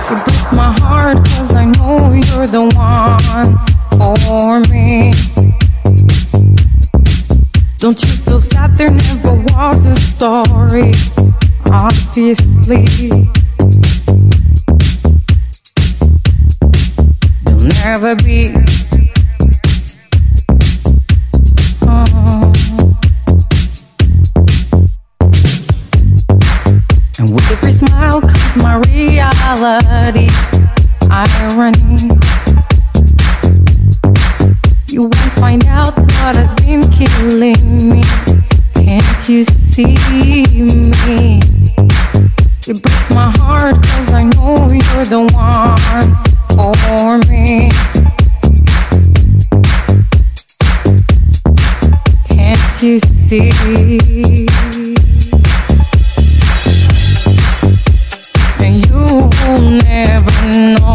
It breaks my heart 'cause I know you're the one for me. Don't you feel sad? There never was a story, obviously. There'll never be. And with every smile comes my reality, irony. You won't find out what has been killing me. Can't you see me? It breaks my heart 'cause I know you're the one for me. Can't you see? And you will never know,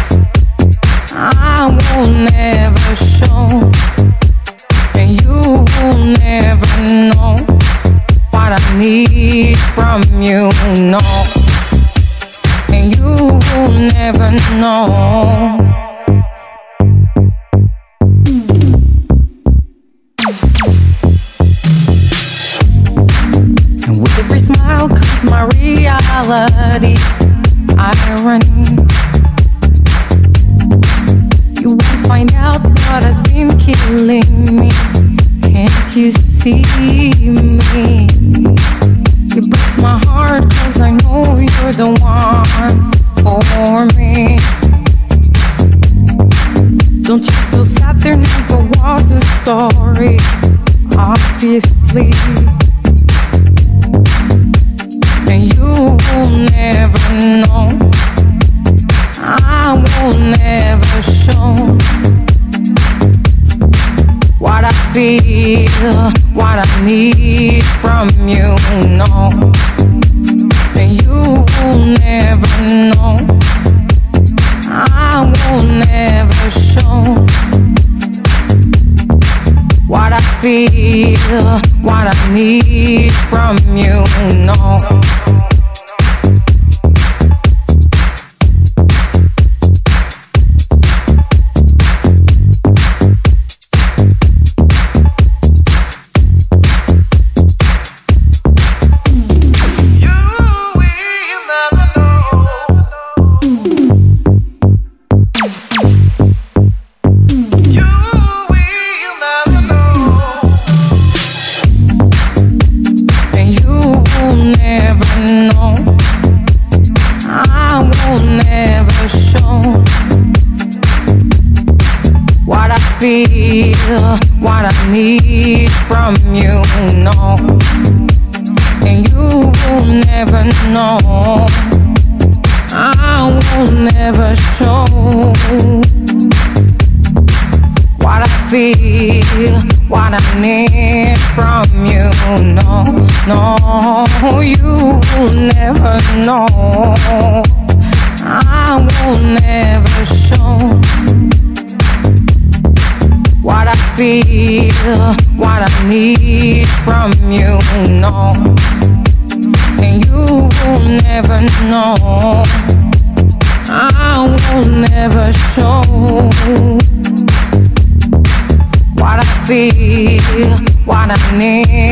I will never show, and you will never know what I need from you, no. And you will never know. And with every smile comes my reality, irony. You won't find out what has been killing me. Can't you see me? It breaks my heart 'cause I know you're the one for me. Don't you feel sad? There never was a story, obviously. And you will never know, I will never show what I feel, what I need from you, no. And you will never know, I will never show what I feel, what I need from you, no. What I need from you, no. And you will never know, I will never show what I feel, what I need from you, no. No, you will never know, I will never show what I feel, what I need from you, no. And you will never know, I will never show what I feel, what I need